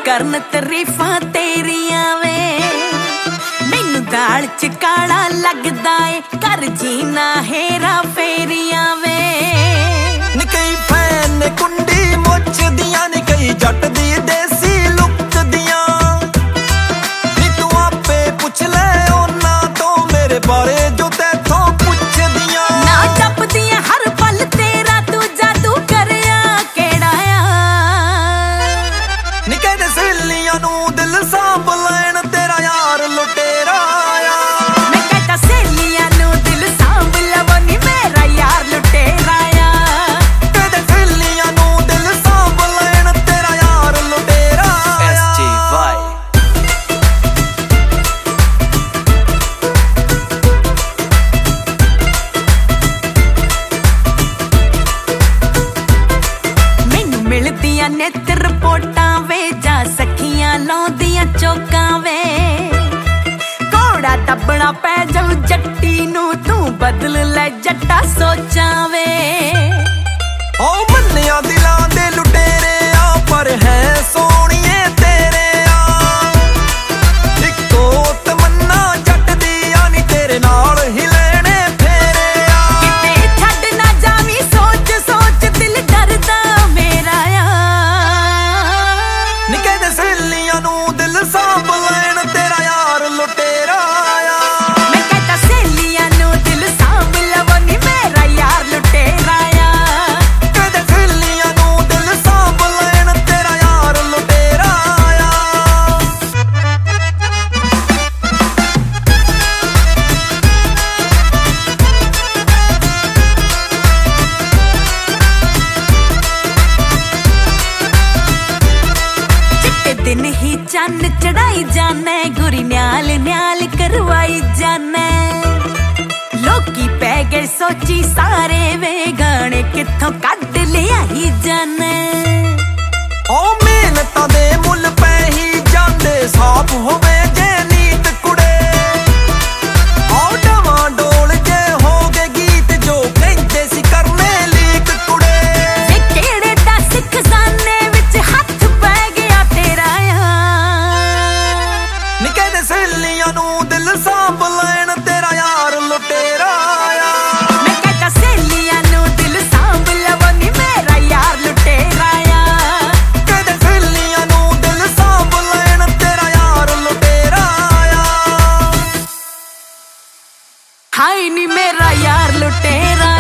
करन तरीफां तेरियां वे मैनू दाल च काला लगदा ए कर जीना हेरा फेरियां वे नी कई फैन ने कुंडी मुच दियां नी कई जट दी देसी लुक दियां नी तू आपे पुछ ले ओना तो मेरे बारे जो तैथों पुछ दियां ना जपदियां हर पल तेरा तू जादू करया केड़ा आ नी कहदे सहेलियां नू दिल सांभ लैण तेरा यार लुटेरा आ मैं कहता सहेलियां नू दिल सांभ लवो नी मेरा यार लुटेरा आ कहदे सहेलियां नू दिल सांभ लैण तेरा यार लुटेरा आ SGY मैनू मिलदियां नित रिपोर्टां वे जा सखियां लाउंदियां चौकां वे घोड़ा दबना पै जाऊ जट्टी नू तू बदल ले जट्टा सोचां वे ओ मन्निया दिलां दे लुटेरे आ पर है सोहणिए तेरे आ इक्को तमन्ना जट दी आ नी तेरे नाल ही लेने फेरे आ किते छड्ड ना जावी सोच सोच दिल डरदा मेरा आ नी कहदे सहेलियां नू दिल सांभ लैण तेरा यार लुटेरा आ मैं कहता सहेलियां नू दिल सांभ लवो नी मेरा यार लुटेरा आ कहदे सहेलियां नू दिल सांभ लैण तेरा यार लुटेरा आ चिट्टे दिन ही चन्न चढ़ाई जाने गुरी न्याल न्याल करवाई जाने लोकी पै गए सोची सारे वे गाने कित्थों कड लियाई जाने ओ मेहनतां दे मुल पै ही जांदे साफ होवे जे नीत कुड़े ओ डवां डोल जे हो गए गीत जो कहंदे सी करने लीक कुड़े वे केड़े दस खजाने विच हत्थ पै गया तेरा आ नी कहदे सहेलियां नू दिल सांभ लैण तेरा यार लुटेरा आ मैं कहता सहेलियां नू दिल सांभ लवो नी मेरा यार लुटेरा आ कहदे सहेलियां नू दिल सांभ लैण तेरा यार लुटेरा आ हाय नी मेरा यार लुटेरा